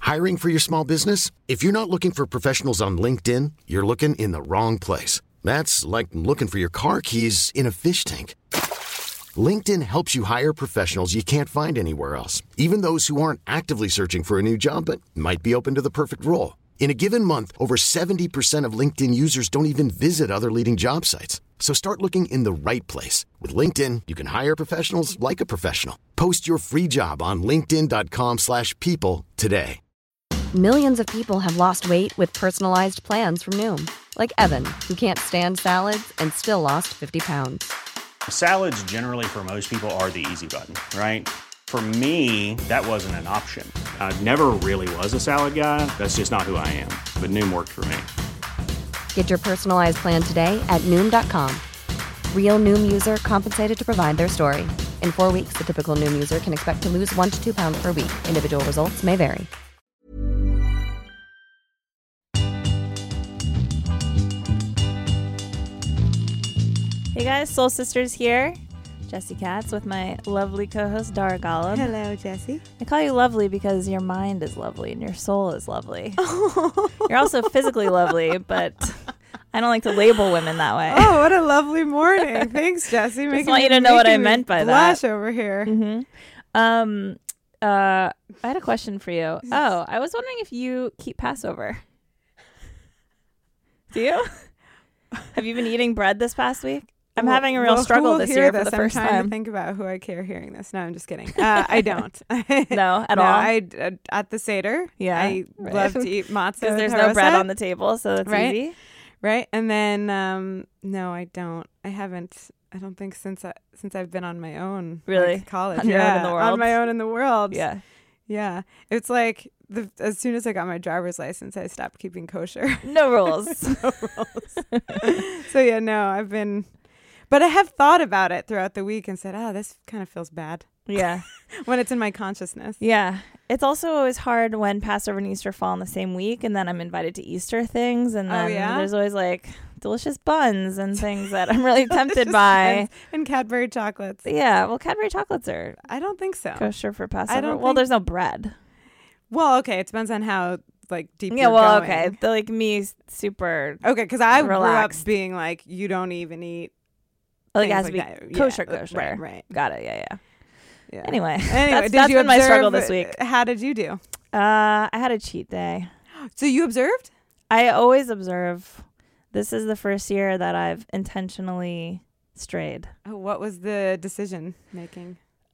Hiring for your small business? If you're not looking for professionals on LinkedIn, you're looking in the wrong place. That's like looking for your car keys in a fish tank. LinkedIn helps you hire professionals you can't find anywhere else, even those who aren't actively searching for a new job but might be open to the perfect role. In a given month, over 70% of LinkedIn users don't even visit other leading job sites. So start looking in the right place. With LinkedIn, you can hire professionals like a professional. Post your free job on linkedin.com/people today. Millions of people have lost weight with personalized plans from Noom. Like Evan, who can't stand salads and still lost 50 pounds. Salads generally for most people are the easy button, right? For me, that wasn't an option. I never really was a salad guy. That's just not who I am. But Noom worked for me. Get your personalized plan today at Noom.com. Real Noom user compensated to provide their story. In 4 weeks, the typical Noom user can expect to lose 1 to 2 pounds per week. Individual results may vary. Hey guys, Soul Sisters here. Jessie Katz with my lovely co-host Dara Golub. Hello, Jessie. I call you lovely because your mind is lovely and your soul is lovely. You're also physically lovely, but I don't like to label women that way. Oh, what a lovely morning. Thanks, Jessie. Just want you to know what I meant by that. Blush over here. Mm-hmm. I had a question for you. Oh, I was wondering if you keep Passover. Do you? Have you been eating bread this past week? I'm having a real struggle this year for the first time. I'm trying to think about who I care hearing this. No, I'm just kidding. I don't. No, at all? I at the Seder. Yeah. I love to eat matzah. Because there's no bread on the table, so it's easy. Right. And then, no, I don't. I haven't. I don't think since I've been on my own. Really? Like college. On your own in the world? On my own in the world. Yeah. Yeah. It's like as soon as I got my driver's license, I stopped keeping kosher. No rules. No rules. So, yeah, no, I've been... But I have thought about it throughout the week and said, this kind of feels bad. Yeah. When it's in my consciousness. Yeah. It's also always hard when Passover and Easter fall in the same week, and then I'm invited to Easter things, and then there's always like delicious buns and things that I'm really tempted by. And Cadbury chocolates. Yeah. Well, Cadbury chocolates are... I don't think so. Kosher for Passover. There's no bread. Well, okay. It depends on how deep you're going. Okay. They're like me, super okay, because I relaxed. grew up being like, you don't even eat... Like it has to be that. kosher. Right. Got it. Yeah. Anyway, that's been my struggle this week. How did you do? I had a cheat day. So you observed? I always observe. This is the first year that I've intentionally strayed. Oh, what was the decision making?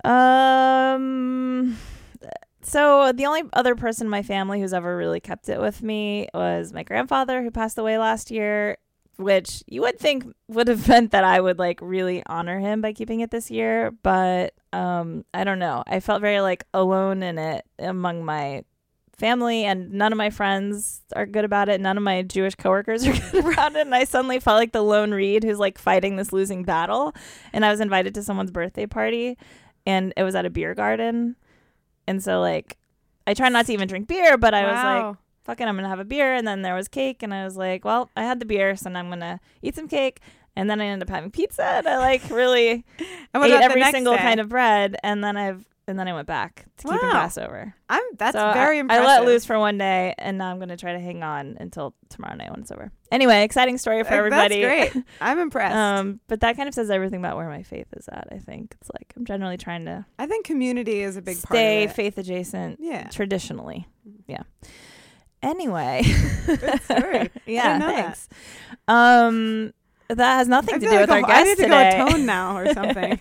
So the only other person in my family who's ever really kept it with me was my grandfather, who passed away last year, which you would think would have meant that I would like really honor him by keeping it this year. But I don't know. I felt very like alone in it among my family, and none of my friends are good about it. None of my Jewish coworkers are good about it. And I suddenly felt like the lone reed who's like fighting this losing battle. And I was invited to someone's birthday party, and it was at a beer garden. And so like I try not to even drink beer, but I was like, fuck it, I'm going to have a beer. And then there was cake, and I was like, well, I had the beer, so now I'm going to eat some cake. And then I ended up having pizza, and I like really ate every single kind of bread. And then I went back to keeping Passover. That's very impressive. I let loose for one day, and now I'm going to try to hang on until tomorrow night when it's over. Anyway, exciting story for everybody. That's great. I'm impressed. But that kind of says everything about where my faith is at, I think. It's like I'm generally trying to... I think community is a big part of stay it. faith adjacent traditionally. Yeah. Anyway. Good story. Yeah, thanks. That has nothing to do with our guest today. I need to go atone now or something.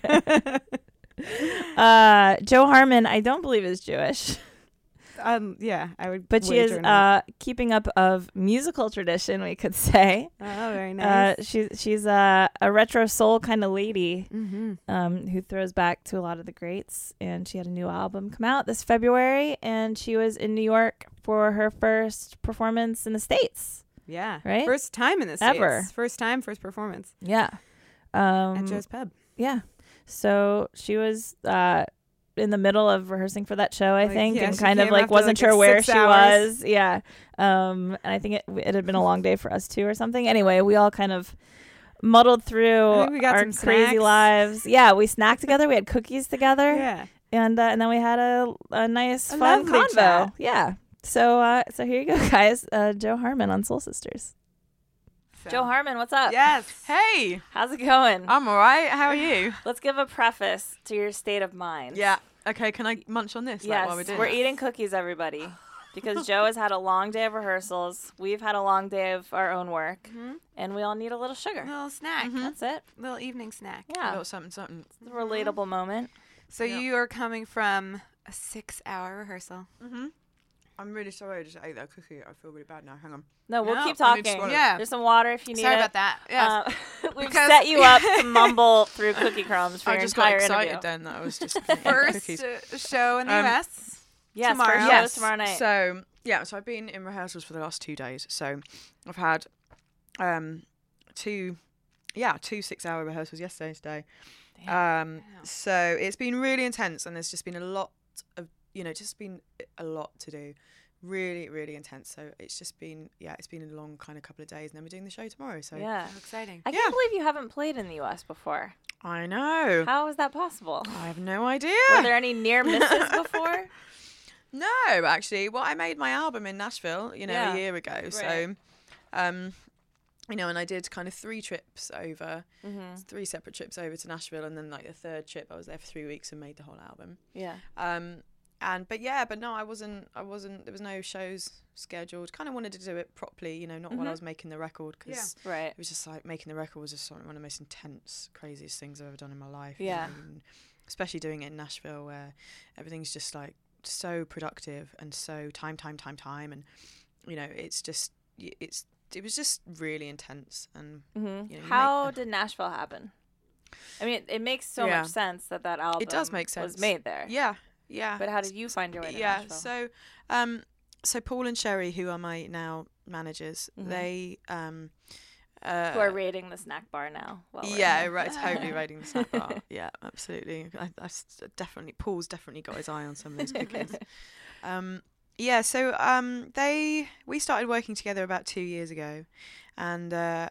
Joe Harmon, I don't believe is Jewish. Yeah, I would. But she is keeping up of musical tradition, we could say. Oh, very nice. She's a retro soul kind of lady, who throws back to a lot of the greats. And she had a new album come out this February, and she was in New York for her first performance in the States. Yeah, right. First time in the States. Ever. First time, first performance. Yeah. At Joe's Pub. Yeah. So she was in the middle of rehearsing for that show, I think, and kind of like wasn't sure where she was. Yeah. And I think it had been a long day for us too or something. Anyway, we all kind of muddled through our crazy lives. Yeah, we snacked together. We had cookies together. Yeah. And then we had a nice fun convo. Chat. Yeah. So here you go, guys. Joe Harmon on Soul Sisters. So. Joe Harmon, what's up? Yes. Hey, How's it going? I'm all right. How are you? Let's give a preface to your state of mind. Yeah. Okay, can I munch on this? Yes, while we're doing we're it? eating cookies, everybody, because Joe has had a long day of rehearsals. We've had a long day of our own work, and we all need a little sugar. Little snack. That's it. Little evening snack. A Yeah, little something. it's a relatable moment. So you are coming from a 6-hour rehearsal. I'm really sorry I just ate that cookie. I feel really bad now. Hang on. No, we'll No, keep I need to talking. swallow. Yeah. There's some water if you need Sorry it. about that. Yes. We've Because- set you up to mumble through cookie crumbs for I your just got entire excited interview. then that I was just First cookies. show in the U.S. Yes, tomorrow. first show tomorrow night. So so I've been in rehearsals for the last 2 days. So I've had two 6-hour rehearsals yesterday and today. So it's been really intense, and there's just been a lot of just been a lot to do. Really, really intense. So it's just been it's been a long kind of couple of days, and then we're doing the show tomorrow. So Yeah. How exciting. I can't believe you haven't played in the U.S. before. I know. How is that possible? I have no idea. Were there any near misses before? No, actually. Well, I made my album in Nashville, Yeah. a year ago. So, and I did kind of 3 trips over, 3 separate trips over to Nashville, and then like the third trip, I was there for 3 weeks and made the whole album. Yeah. But no, I wasn't. There was no shows scheduled. Kind of wanted to do it properly, not while I was making the record, because Right. it was just like making the record was just one of the most intense, craziest things I've ever done in my life. Yeah. And especially doing it in Nashville, where everything's just like so productive and so time, and it was just really intense. And How did Nashville happen? I mean, it makes so Yeah. much sense that album It does make sense. was made there. Yeah. But how did you find your way to Yeah. Nashville? So Paul and Sherry, who are my now managers, they Who are raiding the snack bar now? While we're yeah, here. right, totally raiding the snack bar. Yeah, absolutely. Paul's definitely got his eye on some of those cookies. We started working together about 2 years ago, and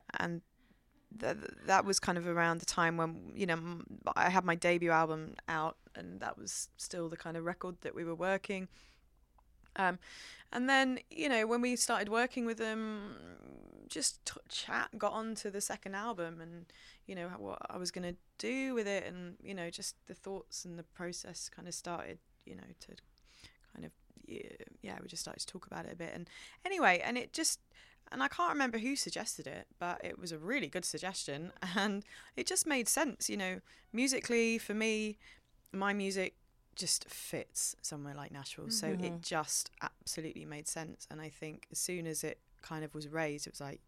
that was kind of around the time when I had my debut album out, and that was still the kind of record that we were working. And then when we started working with them, just got on to the second album, and what I was going to do with it, and just the thoughts and the process kind of started to kind of we just started to talk about it a bit, and anyway, and I can't remember who suggested it, but it was a really good suggestion, and it just made sense. Musically, for me, my music just fits somewhere like Nashville, so it just absolutely made sense. And I think as soon as it kind of was raised, it was like,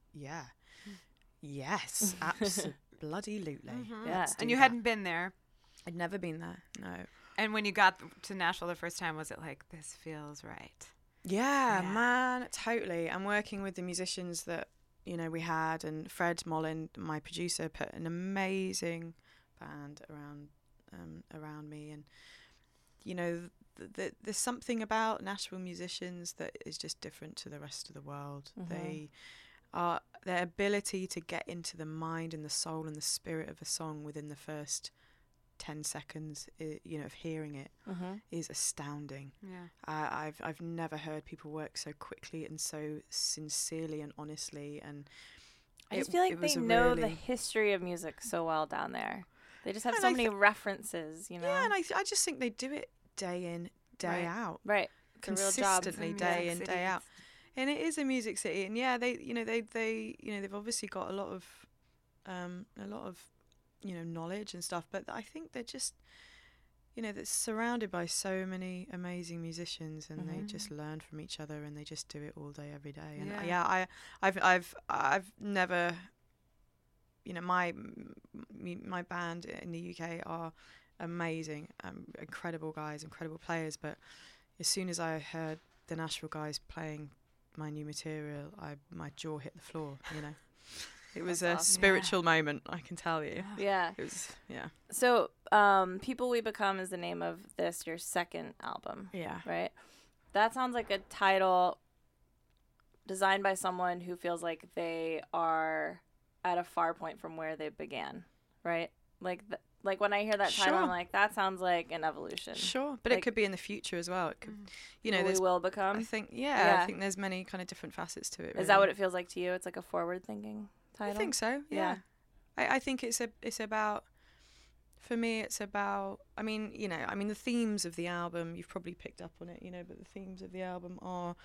yes, absolutely. Yeah. And you hadn't been there. I'd never been there, no. And when you got to Nashville the first time, was it like, this feels right? Yeah, man, totally. I'm working with the musicians that we had, and Fred Mollin, my producer, put an amazing band around me, and there's something about Nashville musicians that is just different to the rest of the world. Their ability to get into the mind and the soul and the spirit of a song within the first 10 seconds, of hearing it is astounding. Yeah. I've never heard people work so quickly and so sincerely and honestly, and I just feel like they know the history of music so well down there. They just have so many references, Yeah, and I just think they do it day in, day out. Right. It's a real job. Consistently, day in, day out. And it is a music city, and they've obviously got a lot of knowledge and stuff, but I think they're just they're surrounded by so many amazing musicians, and they just learn from each other, and they just do it all day, every day. And I've never, my band in the UK are amazing, incredible guys, incredible players, but as soon as I heard the Nashville guys playing my new material, my jaw hit the floor. It was a spiritual moment, I can tell you. Yeah. It was, yeah. So, People We Become is the name of your second album. Yeah. Right? That sounds like a title designed by someone who feels like they are at a far point from where they began, right? Like Like when I hear that title, Sure. I'm like, that sounds like an evolution. Sure, but Like, it could be in the future as well. It could, you know, we there's. will become. I think, Yeah. I think there's many kind of different facets to it. Is that what it feels like to you? It's like a forward-thinking title. I think so. Yeah. I think it's about. For me, it's about. I mean, the themes of the album. You've probably picked up on it, but the themes of the album are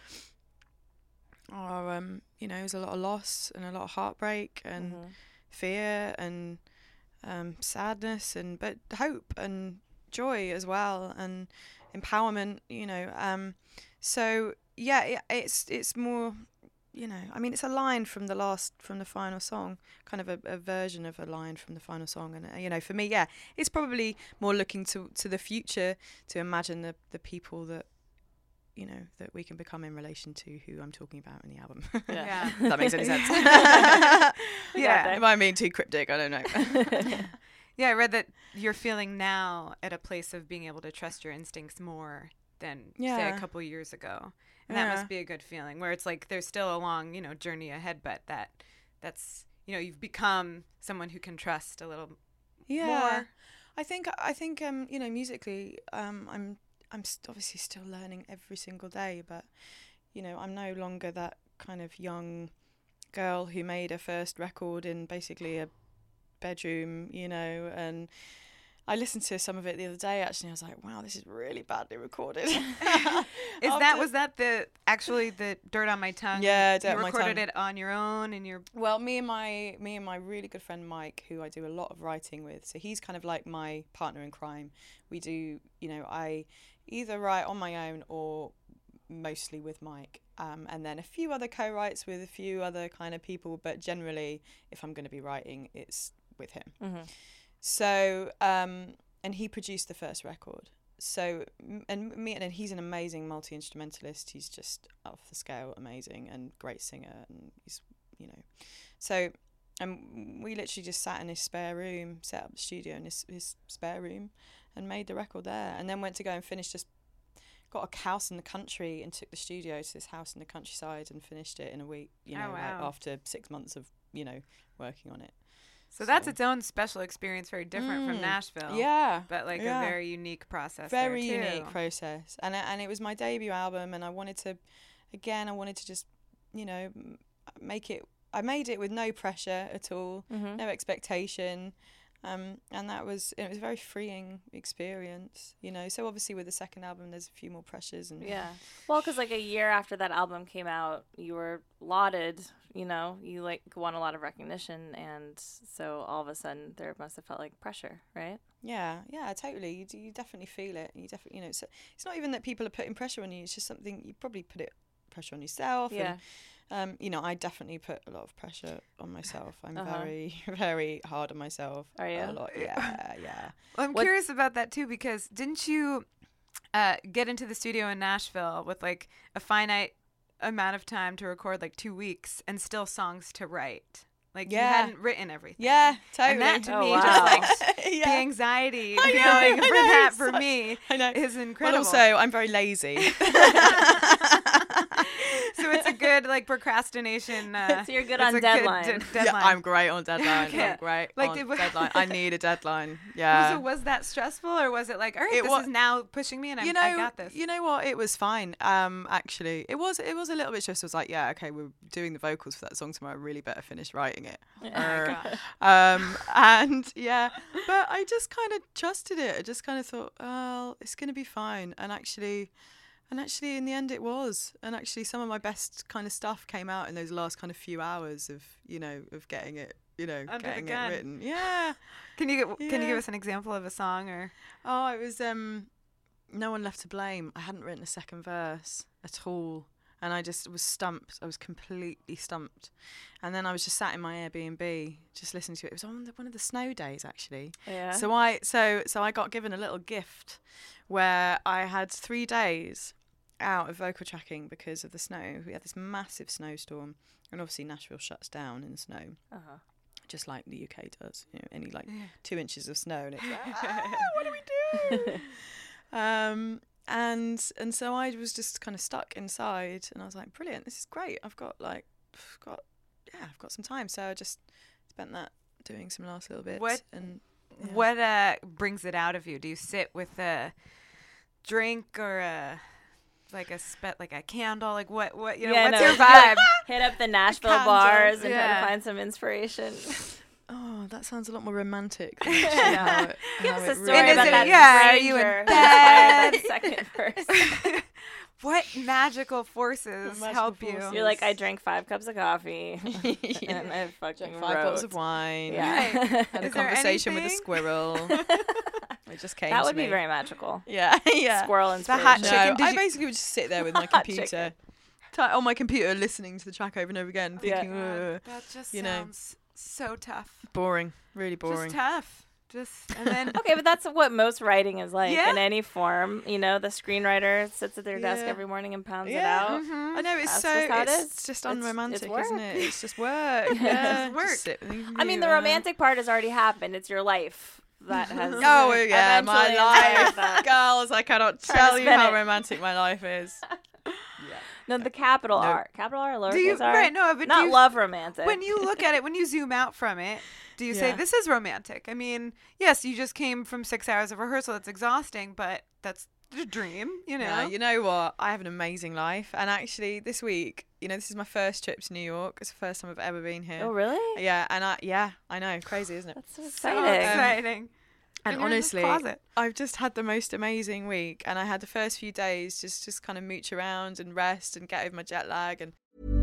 there's a lot of loss and a lot of heartbreak and fear and sadness but hope and joy as well and empowerment. So yeah, it's more. It's a line from the final song, kind of a version of a line from the final song. And, for me, yeah, it's probably more looking to the future to imagine the people that, that we can become in relation to who I'm talking about in the album. Yeah. If that makes any sense. Yeah. Am I being too cryptic? I don't know. Yeah, I read that you're feeling now at a place of being able to trust your instincts more than, say, a couple years ago. And that must be a good feeling, where it's like there's still a long, journey ahead, but that's you've become someone who can trust a little more. I think musically, I'm obviously still learning every single day, but I'm no longer that kind of young girl who made her first record in basically a bedroom, and I listened to some of it the other day actually, and I was like, wow, this is really badly recorded. Was that the Dirt on My Tongue? Yeah, Dirt you on My recorded Tongue. it on your own and your. Well, me and my really good friend Mike, who I do a lot of writing with, so he's kind of like my partner in crime. We do, I either write on my own or mostly with Mike, and then a few other co-writes with a few other kind of people, but generally, if I'm going to be writing, it's with him. Mm-hmm. So, and he produced the first record. So, and he's an amazing multi-instrumentalist. He's just off the scale amazing and great singer. And he's, so, and we literally just sat in his spare room, set up the studio in his spare room and made the record there. And then went to go and finish, just got a house in the country and took the studio to this house in the countryside and finished it in a week, wow. like after 6 months of, working on it. So that's its own special experience, very different from Nashville. Yeah. But a very unique process. Very there too. unique process. And it was my debut album, and I wanted to just, make it. I made it with no pressure at all, no expectation. And it was a very freeing experience, So obviously with the second album, there's a few more pressures. And yeah. Well, because a year after that album came out, you were lauded, you won a lot of recognition. And so all of a sudden there must have felt like pressure, right? Yeah, totally. You definitely feel it. You definitely, it's not even that people are putting pressure on you. It's just something you probably put pressure on yourself. Yeah. And, I definitely put a lot of pressure on myself. I'm very, very hard on myself. Are you? A lot. Yeah. Well, I'm curious about that too, because didn't you get into the studio in Nashville with a finite amount of time to record, 2 weeks, and still songs to write? You hadn't written everything. Yeah, totally. And that to me, wow. just the anxiety feeling for that for me is incredible. But also, I'm very lazy. So it's a good procrastination. So you're good on deadline. Deadline. Yeah, I'm great on deadline. Okay. I'm great Like, on deadline. I need a deadline. Yeah. So was that stressful, or was it all right, this is now pushing me, and I got this? You know what? It was fine. Actually, it was a little bit stressful. It was like, yeah, okay, we're doing the vocals for that song tomorrow. I really better finish writing it. And yeah, but I just kind of trusted it. I just kind of thought, oh, it's going to be fine. And actually, in the end, it was. And actually, some of my best kind of stuff came out in those last kind of few hours of getting it, Under getting the it gun. written. Yeah. Can you give us an example of a song or? Oh, it was No One Left to Blame. I hadn't written a second verse at all. And I just was stumped. I was completely stumped. And then I was just sat in my Airbnb, just listening to it. It was on one of the snow days, actually. Yeah. So I got given a little gift where I had 3 days out of vocal tracking because of the snow. We had this massive snowstorm, and obviously Nashville shuts down in the snow, just like the UK does. 2 inches of snow, and it's like, what do we do? And so I was just kind of stuck inside, and I was like, brilliant, this is great. I've got some time. So I just spent that doing some last little bits. What brings it out of you? Do you sit with a drink or a candle? Like what what's your vibe? Hit up the Nashville bars and try to find some inspiration. Oh, that sounds a lot more romantic than how Give us a really story about that are you in bed? Second verse. What magical forces help you? You're like, I drank 5 cups of coffee and I fucking drank 5 bottles of wine. Yeah. Had a conversation with a squirrel. It just came That to would me. be very magical. Yeah. Squirrel The inspiration. hot No, chicken. I basically would just sit there with my computer, on my computer, listening to the track over and over again, thinking, that just sounds so tough. boring, really boring. Just tough. And then Okay, but that's what most writing is like Yeah. in any form. You know, the screenwriter sits at their desk every morning and pounds it out. I know it's That's just how it it's is. just It's unromantic, work. isn't it? It's just work. Yeah, It's work. Just sit and I mean, the romantic part has already happened. It's your life that has. Oh yeah, my eventually inspired life, that. girls! I cannot Trying tell to you spin how it. romantic my life is. No, the capital R. Capital R, lowercase R. right? No, but not do you, love romantic. when you look at it, when you zoom out from it, do you say Yeah. this is romantic? I mean, yes, you just came from 6 hours of rehearsal. That's exhausting, but that's the dream, you know. Yeah, you know what? I have an amazing life, and actually, this week, this is my first trip to New York. It's the first time I've ever been here. Oh, really? Yeah, and I know, crazy, isn't it? That's so So exciting. exciting. And you're in this honestly, closet. I've just had the most amazing week, and I had the first few days just kind of mooch around and rest and get over my jet lag. And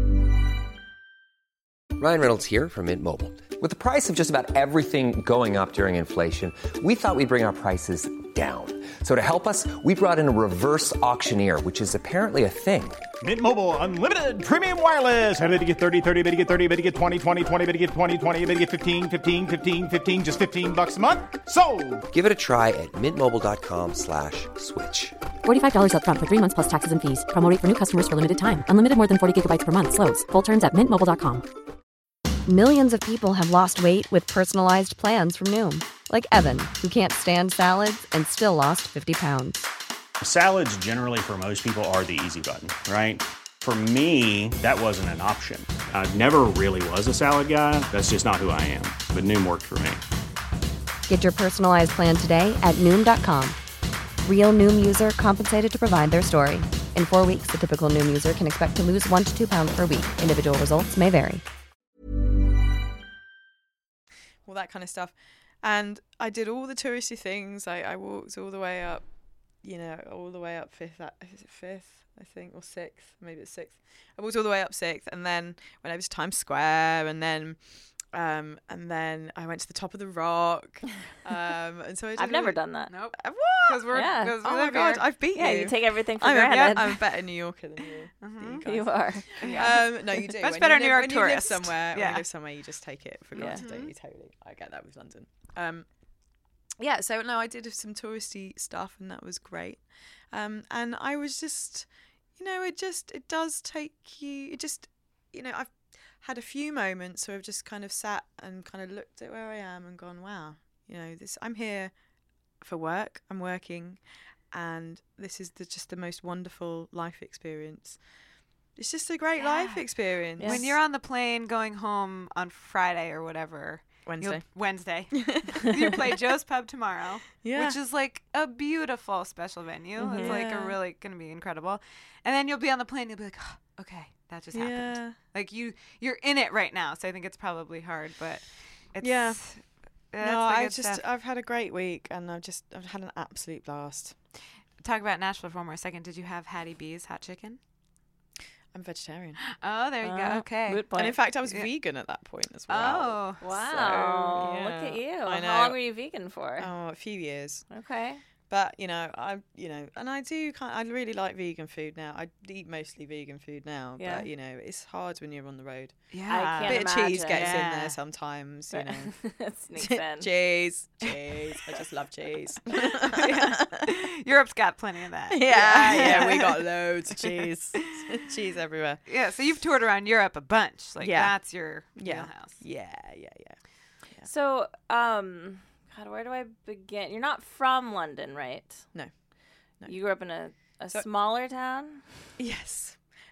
Ryan Reynolds here from Mint Mobile. With the price of just about everything going up during inflation, we thought we'd bring our prices down. So to help us, we brought in a reverse auctioneer, which is apparently a thing. Mint Mobile Unlimited Premium Wireless. How to get 30, 30, bit to get 30, bit to get 20, 20, 20, bit to get 20, 20, bit to get 15, 15, 15, 15, just $15 a month? Sold! Give it a try at mintmobile.com/switch. $45 up front for 3 months plus taxes and fees. Promo rate for new customers for limited time. Unlimited more than 40 gigabytes per month. Slows full terms at mintmobile.com. Millions of people have lost weight with personalized plans from Noom, like Evan, who can't stand salads and still lost 50 pounds. Salads generally for most people are the easy button, right? For me, that wasn't an option. I never really was a salad guy. That's just not who I am. But Noom worked for me. Get your personalized plan today at Noom.com. Real Noom user compensated to provide their story. In 4 weeks, the typical Noom user can expect to lose 1 to 2 pounds per week. Individual results may vary. all that kind of stuff. And I did all the touristy things. I walked all the way up, all the way up Fifth, I think, or Sixth, maybe it's Sixth. I walked all the way up Sixth, and then went over to Times Square, and then I went to the top of the Rock. And so I've never done that. Nope. What? Because we're, Yeah. cause Oh we my live God, here. I've beat Yeah, you. you take everything for I'm granted. I'm a better New Yorker than you. than you You guys. are. No, you do. Much When better you New live- York when you live tourist. somewhere, when Yeah. you live somewhere, you just take it for granted, Yeah. don't you? Totally. I get that with London. Yeah, so no, I did some touristy stuff, and that was great. And I was just, it does take you. I've had a few moments where I've just kind of sat and kind of looked at where I am and gone, wow, I'm here for work. I'm working, and this is just the most wonderful life experience. It's just a great life experience. When you're on the plane going home on Friday or whatever. Wednesday. You play Joe's Pub tomorrow, Yeah. which is like a beautiful special venue. Mm-hmm. It's like Yeah. really going to be incredible. And then you'll be on the plane, you'll be like, oh, okay, that just happened. Yeah. Like you're in it right now, so I think it's probably hard, but it's Yeah. that's No, the good stuff. I've had a great week, and I've had an absolute blast. Talk about Nashville for one more second. Did you have Hattie B's hot chicken? I'm vegetarian, Oh, there you go. Okay. Moot point. and in fact, I was vegan at that point as well. Oh, Wow. So, Look at yeah, you. I know. How long were you vegan for? Oh, a few years. Okay. But and I do I really like vegan food now. I eat mostly vegan food now. Yeah. But it's hard when you're on the road. yeah. I A bit of cheese imagine. gets in Yeah. there sometimes. Sneaks in. cheese. I just love cheese. Europe's got plenty of that. Yeah, we got loads of cheese. Cheese everywhere. Yeah, so you've toured around Europe a bunch. Like Yeah. that's your Yeah. wheelhouse. Yeah. So, God, where do I begin? You're not from London, right? No. You grew up in a So- smaller town? Yes.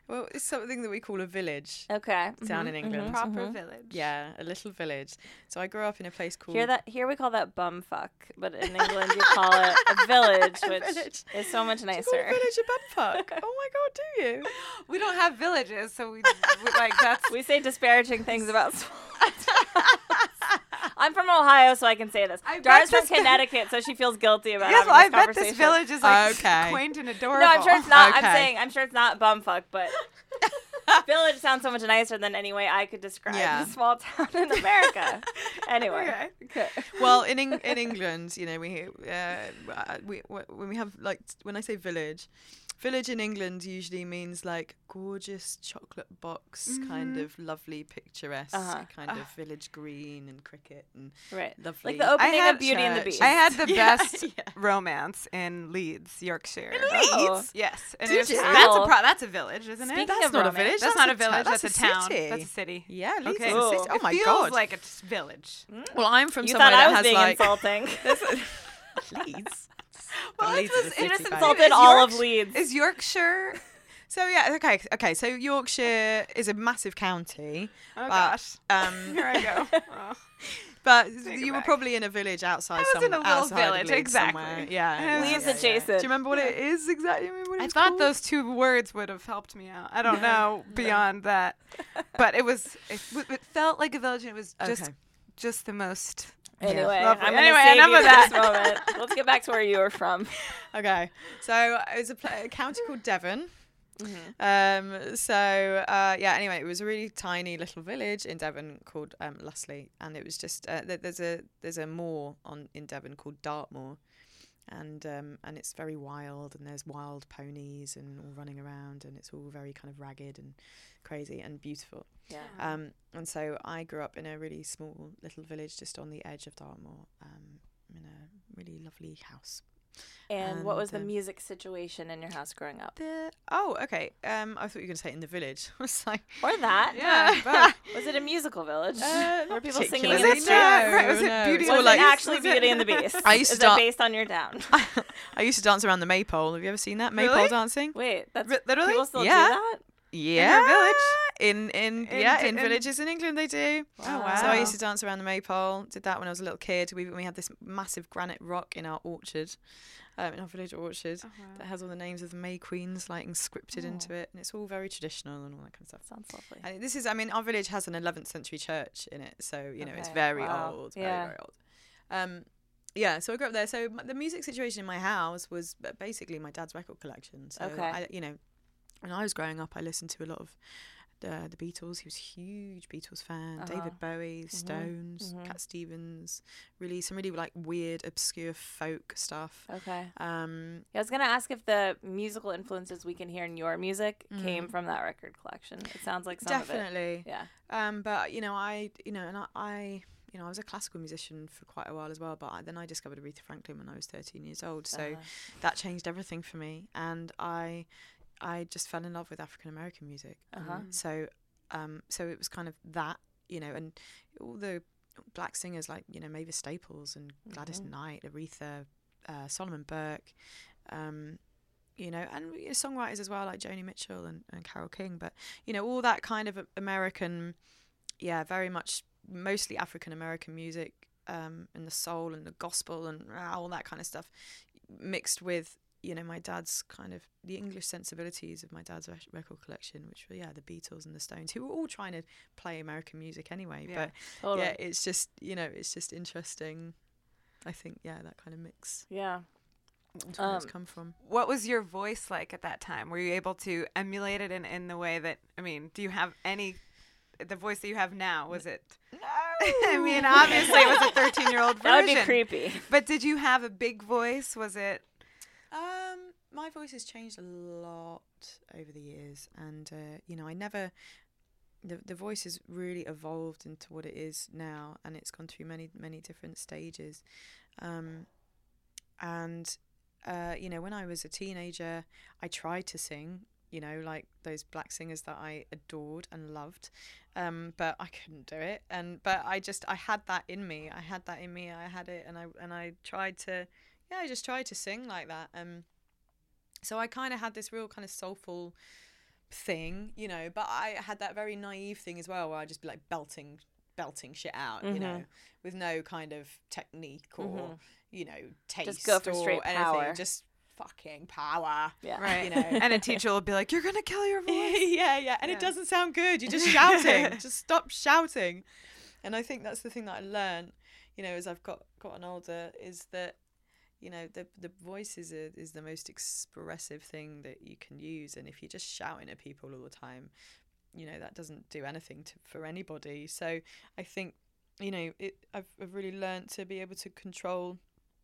Well, it's something that we call a village. Okay. Down in England. Proper village. Yeah, a little village. So I grew up in a place called... Here we call that bumfuck, but in England you call it a village, which is so much nicer. Do you call a village a bumfuck? Oh my god, do you? We don't have villages, so we like that's. We say disparaging things about small towns. I'm from Ohio, so I can say this. Dara's from Connecticut, so she feels guilty about having this conversation. I bet this village is like quaint and adorable. No, I'm sure it's not. I'm sure it's not bumfuck, but village sounds so much nicer than any way I could describe a small town in America. Anyway. Okay. Well, in England, you know, we when we have like when I say village in England usually means like gorgeous chocolate box, kind of lovely, picturesque, kind of village green and cricket and lovely. Like the opening of Beauty and the Beast. I had the best romance in Leeds, Yorkshire. In Leeds? Yes. And Did you? That's a village, isn't it? That's not a village. That's not a village. That's a town. City. That's a city. Yeah, Leeds is a Okay. city. Oh my it god. feels like a village. Well, I'm from You somewhere thought I that was has being like insulting. Leeds. Well, Leeds is a city, innocent babe. Insulted all of Leeds. Is Yorkshire? So yeah, okay. So Yorkshire is a massive county. Oh gosh. Here I go. Oh. But Take you it were back. probably in a village outside. I was in a little outside of village, Leeds exactly. somewhere. Yeah. Leeds adjacent. Do you remember what it is exactly? I thought those two words would have helped me out. I don't know beyond that, but it felt like a village, and it was just the most. Anyway, Lovely. I'm going to Anyway, save enough you of for that. this moment. Let's get back to where you were from. Okay. So it was a county called Devon. Anyway, it was a really tiny little village in Devon called Lussley, and it was just there's a moor in Devon called Dartmoor, and it's very wild, and there's wild ponies and all running around, and it's all very kind of ragged and crazy and beautiful. Yeah. And so I grew up in a really small little village just on the edge of Dartmoor, in a really lovely house. And what was the music situation in your house growing up? I thought you were going to say in the village. I was like, Or that. yeah. But was it a musical village? Were people singing in the particularly. streets? Was it Beauty? Was Or like- it actually Beauty and the Beast? I used to Is that based on your town? I used to dance around the maypole. Have you ever seen that maypole Really? dancing? Wait, that's Literally? people still Yeah. do that? Yeah, village? in villages in England they do. Oh, wow. So I used to dance around the maypole. Did that when I was a little kid. We had this massive granite rock in our orchard, in our village orchard, that has all the names of the May Queens like inscripted into it, and it's all very traditional and all that kind of stuff. Sounds lovely. And our village has an 11th century church in it, so it's very old, very old. So I grew up there. So the music situation in my house was basically my dad's record collection. So when I was growing up, I listened to a lot of the Beatles. He was a huge Beatles fan. David Bowie, Stones, Cat Stevens, some really like weird, obscure folk stuff. Okay. I was gonna ask if the musical influences we can hear in your music came from that record collection. It sounds like some Definitely. of it. Yeah. But I was a classical musician for quite a while as well, but then I discovered Aretha Franklin when I was 13 years old. So that changed everything for me. And I just fell in love with African American music. So it was kind of that, and all the black singers like, Mavis Staples and Gladys Knight, Aretha, Solomon Burke, and songwriters as well like Joni Mitchell and Carole King. But, all that kind of American, very much mostly African American music, and the soul and the gospel and all that kind of stuff mixed with my dad's kind of the English sensibilities of my dad's record collection, which were the Beatles and the Stones, who were all trying to play American music anyway. But it's just it's just interesting. I think that kind of mix. Yeah. That's where it's come from. What was your voice like at that time? Were you able to emulate it in the way that do you have the voice that you have now? Was it? No. I mean, obviously it was a 13-year-old version. That would be creepy. But did you have a big voice? Was it? My voice has changed a lot over the years, and I never. The voice has really evolved into what it is now, and it's gone through many different stages. When I was a teenager, I tried to sing, like those black singers that I adored and loved, but I couldn't do it. But I had that in me. I had it, and I tried to. Yeah, I just tried to sing like that. So I kind of had this real kind of soulful thing, you know, but I had that very naive thing as well where I'd just be like belting shit out, you know, with no kind of technique or, you know, taste just go for straight anything. Power. Just fucking power. Yeah. Right. You know. And a teacher will be like, you're going to kill your voice. yeah. And it doesn't sound good. You're just shouting. Just stop shouting. And I think that's the thing that I learned, you know, as I've gotten older, is that, you know, the voice is the most expressive thing that you can use. And if you're just shouting at people all the time, you know, that doesn't do anything for anybody. So I think, you know, I've really learned to be able to control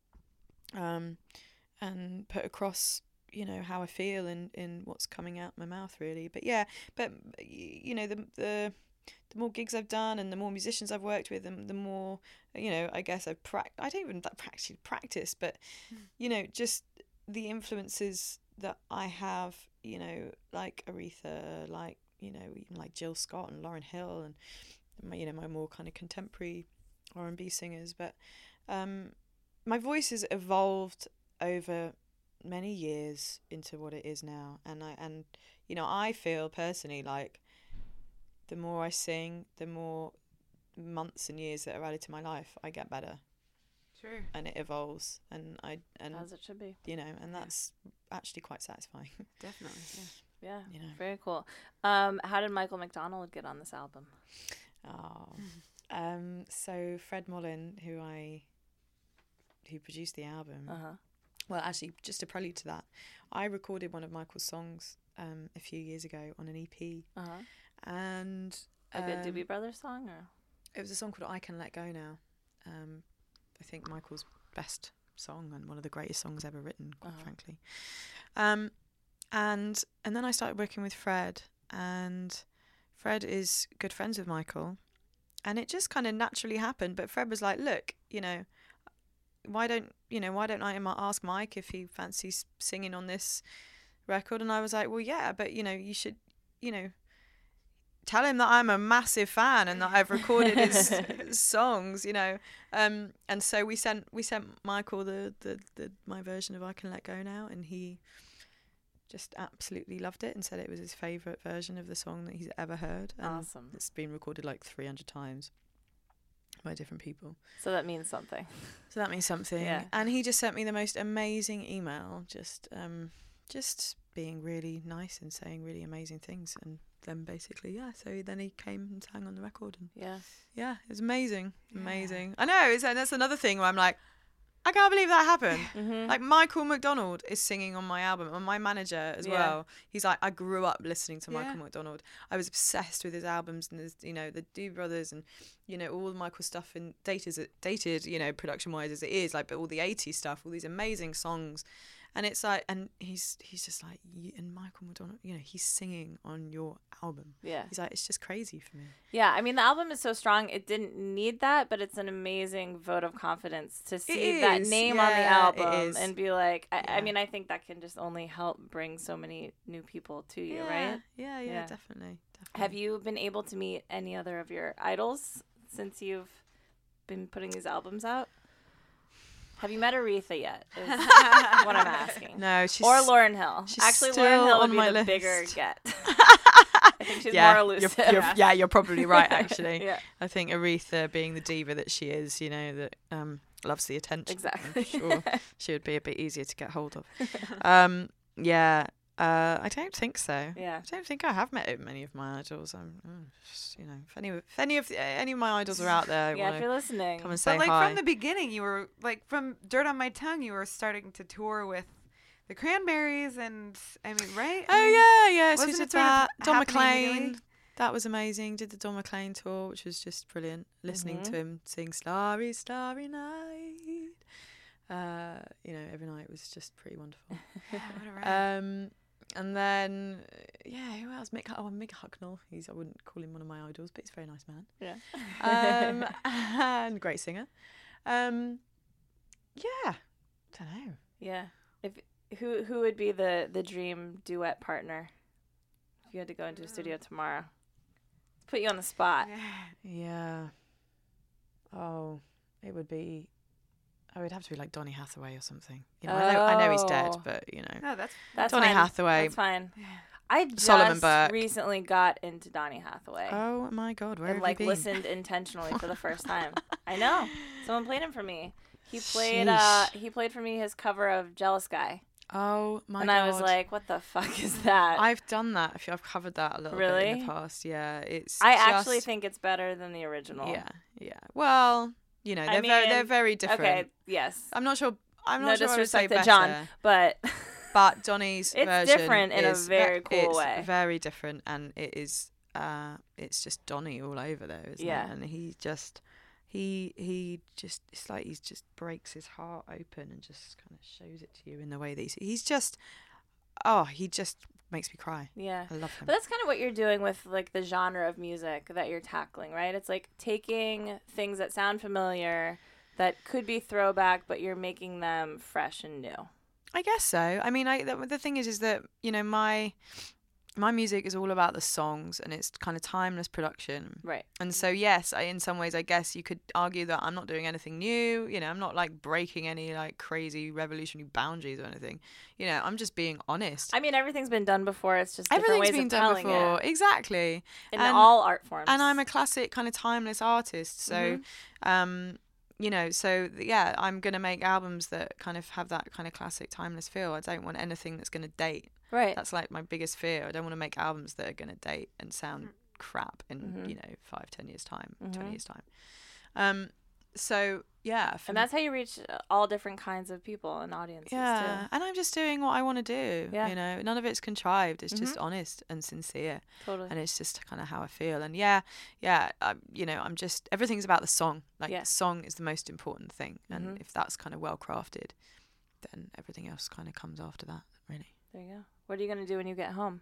and put across, you know, how I feel in what's coming out my mouth, really. But you know, the more gigs I've done and the more musicians I've worked with, and the more, you know, I guess I don't even actually practice, but you know, just the influences that I have, you know, like Aretha, like, you know, even like Jill Scott and Lauryn Hill, and you know, my more kind of contemporary R&B singers. But my voice has evolved over many years into what it is now, and you know, I feel personally like the more I sing, the more months and years that are added to my life, I get better. Sure. And it evolves, and as it should be, you know, and that's actually quite satisfying. Definitely. Yeah, you know. very cool. How did Michael McDonald get on this album? So Fred Mollin, who produced the album. Well, actually, just a prelude to that, I recorded one of Michael's songs a few years ago on an EP. And a good Doobie Brothers song, or it was a song called I Can Let Go Now. I think Michael's best song and one of the greatest songs ever written, quite frankly. And then I started working with Fred, and Fred is good friends with Michael, and it just kind of naturally happened. But Fred was like, look, you know, why don't I ask Mike if he fancies singing on this record? And I was like, well, yeah, but you know, you should, you know, tell him that I'm a massive fan and that I've recorded his songs, you know. And so we sent Michael the my version of I Can Let Go Now, and he just absolutely loved it and said it was his favourite version of the song that he's ever heard. And awesome. It's been recorded like 300 times by different people. So that means something. Yeah. And he just sent me the most amazing email, just being really nice and saying really amazing things. And then basically, so then he came and sang on the record. And yeah, it was amazing. I know, and that's another thing where I'm like, I can't believe that happened. Like, Michael McDonald is singing on my album, and my manager as well. He's like, I grew up listening to Michael McDonald. I was obsessed with his albums and his, you know, the Doobie Brothers and, you know, all Michael's stuff, and dated, you know, production wise as it is, like, but all the 80s stuff, all these amazing songs. And it's like, and he's just like, and Michael McDonald, you know, he's singing on your album. Yeah. He's like, it's just crazy for me. Yeah, I mean, the album is so strong, it didn't need that, but it's an amazing vote of confidence to see that name on the album and be like, I mean, I think that can just only help bring so many new people to you, right? Yeah, definitely. Have you been able to meet any other of your idols since you've been putting these albums out? Have you met Aretha yet? Is what I'm asking. No, she's... Or Lauryn Hill. Actually, Lauryn Hill would be the bigger get. I think she's more elusive. You're probably right, actually. I think Aretha, being the diva that she is, you know, that loves the attention. Exactly. I'm sure she would be a bit easier to get hold of. I don't think so. Yeah. I don't think I have met many of my idols. Just, you know, if any of my idols are out there, if you're listening, come and say hi. But hi. From the beginning, you were like, from Dirt on My Tongue, you were starting to tour with the Cranberries, and I mean, right? Yeah. So we Wasn't did it that. sort Don of happening McLean. immediately? That was amazing. Did the Don McLean tour, which was just brilliant. Listening to him sing "Starry, Starry Night," you know, every night was just pretty wonderful. And then, who else? Mick Hucknall. I wouldn't call him one of my idols, but he's a very nice man. Yeah. And a great singer. Don't know. Yeah. Who would be the dream duet partner if you had to go into a studio tomorrow? Put you on the spot. Yeah. Oh, it would be... Oh, it'd have to be like Donny Hathaway or something. You know, I know he's dead, but you know. No, that's Donny Hathaway. That's fine. I just recently got into Donny Hathaway. Oh my God, where have you been? Listened intentionally for the first time. I know. Someone played him for me. He played for me his cover of Jealous Guy. Oh my God. And I was like, what the fuck is that? I've done that. I've covered that a little bit in the past. Yeah, I actually think it's better than the original. Yeah. Well, you know, they're very different. Okay, yes. I'm not sure I would say disrespect to better. John, but Donny's it's version different in a very cool way. It's very different, and it is. It's just Donny all over there, isn't it? And he just it's like he just breaks his heart open and just kind of shows it to you in the way that he's just he just makes me cry. Yeah, I love him. But that's kind of what you're doing with like the genre of music that you're tackling, right? It's like taking things that sound familiar that could be throwback, but you're making them fresh and new. I guess so. I mean, the thing is that, you know, my music is all about the songs, and it's kind of timeless production. Right. And so, yes, in some ways, I guess you could argue that I'm not doing anything new. You know, I'm not like breaking any like crazy revolutionary boundaries or anything. You know, I'm just being honest. I mean, everything's been done before. It's just different ways of telling it. Exactly. In all art forms. And I'm a classic kind of timeless artist. So, you know, I'm going to make albums that kind of have that kind of classic timeless feel. I don't want anything that's going to date. Right. That's like my biggest fear. I don't want to make albums that are going to date and sound crap in, you know, 5-10 years time, 20 years time. So, yeah. And that's how you reach all different kinds of people and audiences, too. And I'm just doing what I want to do. Yeah. You know, none of it's contrived. It's just honest and sincere. Totally. And it's just kind of how I feel. And you know, I'm just, everything's about the song. Like, the song is the most important thing. And if that's kind of well crafted, then everything else kind of comes after that, really. There you go. What are you going to do when you get home?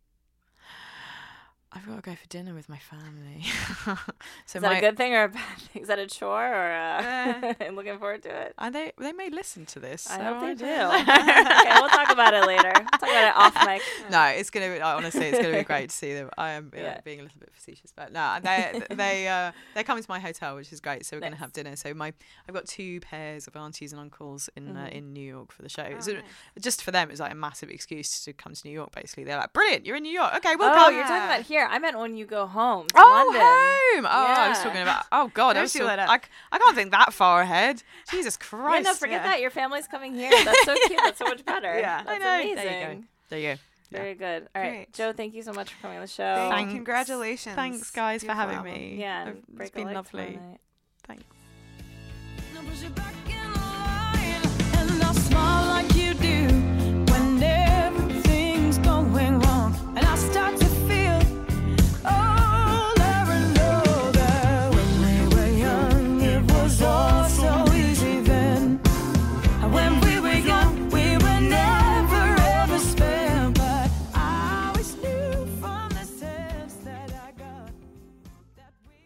I've got to go for dinner with my family. So is that a good thing or a bad thing? Is that a chore or I'm looking forward to it? They may listen to this. I hope they do. Okay, we'll talk about it later. We'll talk about it off mic. No, it's going to be, honestly, it's going to be great to see them. I am being a little bit facetious, but no, they're coming to my hotel, which is great. So we're going to have dinner. So I've got 2 pairs of aunties and uncles in New York for the show. Just for them, it's like a massive excuse to come to New York, basically. They're like, brilliant, you're in New York. Okay, we'll come. You're talking about here. I meant when you go home to London. Home! I was talking about, God, I can't think that far ahead. Jesus Christ. Yeah, no, forget that. Your family's coming here. That's so cute. That's so much better. Yeah, that's amazing. There you go. Very good. All right, Great. Joe, thank you so much for coming on the show. Congratulations. Thanks, guys, for having album. me. Yeah, it's been lovely. Thanks. And I'll smile like you do when everything's going wrong, and I start to feel older and older. When we were young, it was all so easy then. And when we were young, we were never ever spare. But I always knew from the sense that I got that we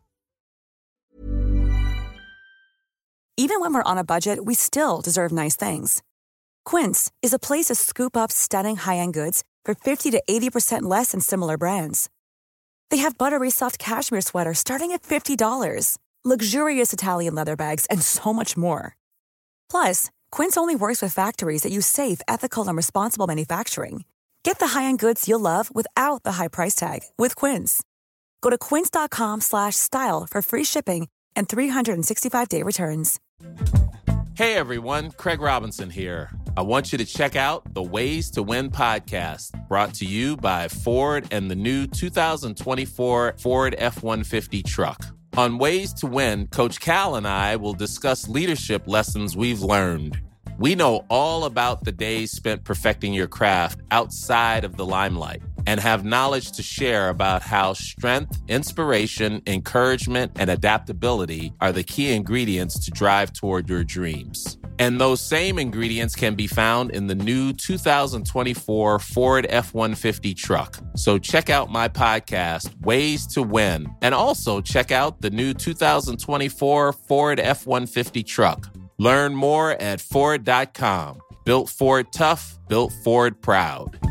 would. Even when we're on a budget, we still deserve nice things. Quince is a place to scoop up stunning high-end goods for 50 to 80% less than similar brands. They have buttery soft cashmere sweaters starting at $50, luxurious Italian leather bags, and so much more. Plus, Quince only works with factories that use safe, ethical, and responsible manufacturing. Get the high-end goods you'll love without the high price tag with Quince. Go to quince.com/style for free shipping and 365-day returns. Hey everyone, Craig Robinson here. I want you to check out the Ways to Win podcast, brought to you by Ford and the new 2024 Ford F-150 truck. On Ways to Win, Coach Cal and I will discuss leadership lessons we've learned. We know all about the days spent perfecting your craft outside of the limelight and have knowledge to share about how strength, inspiration, encouragement, and adaptability are the key ingredients to drive toward your dreams. And those same ingredients can be found in the new 2024 Ford F-150 truck. So check out my podcast, Ways to Win, and also check out the new 2024 Ford F-150 truck. Learn more at Ford.com. Built Ford tough, built Ford proud.